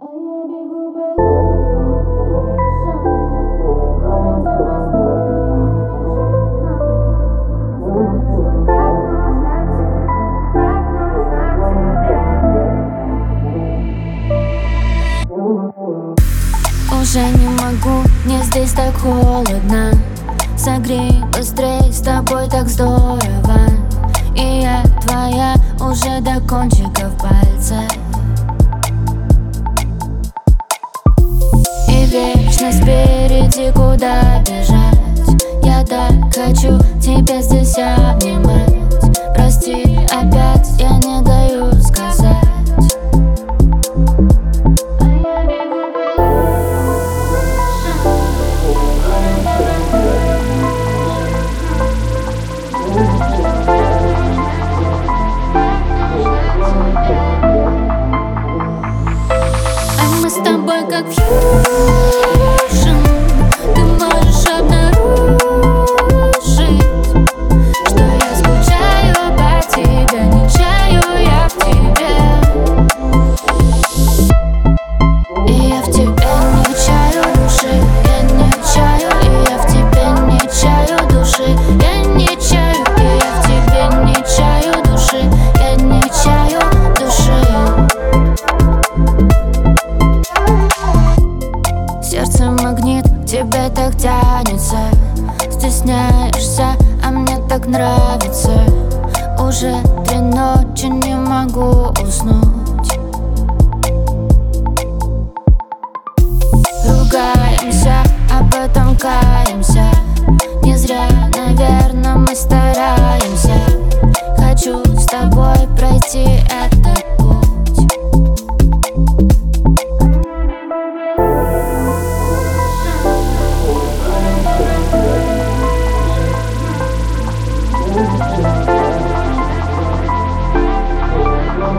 Уже не могу, мне здесь так холодно. Согрей быстрей, с тобой так здорово. И я твоя уже до кончиков пальцев. И вечность впереди, куда бежать. Я так хочу тебя здесь обнимать. Прости, опять я не даю сказать. Мы с тобой как фьюжн. Ты можешь обнаружить, что я скучаю по тебе, не чаю я в тебе. И я в тебе не чаю души, я не чаю. И я в тебе не чаю души, я не чаю. И я в тебе не чаю души, я не чаю души. Сердце магнит, к тебе так тянется. Стесняешься, а мне так нравится. Уже 3 ночи не могу уснуть. Ругаемся, а потом каемся. Не зря, наверное, мы стараемся. Хочу с тобой пройти этот путь.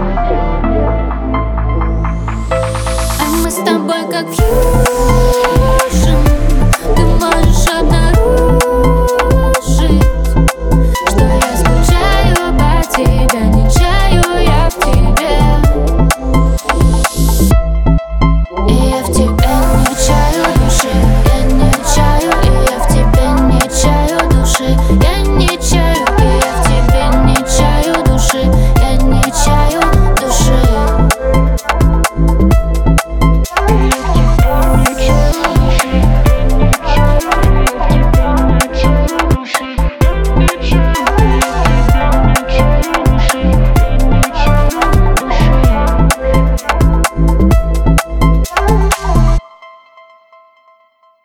А мы с тобой как фьюжн.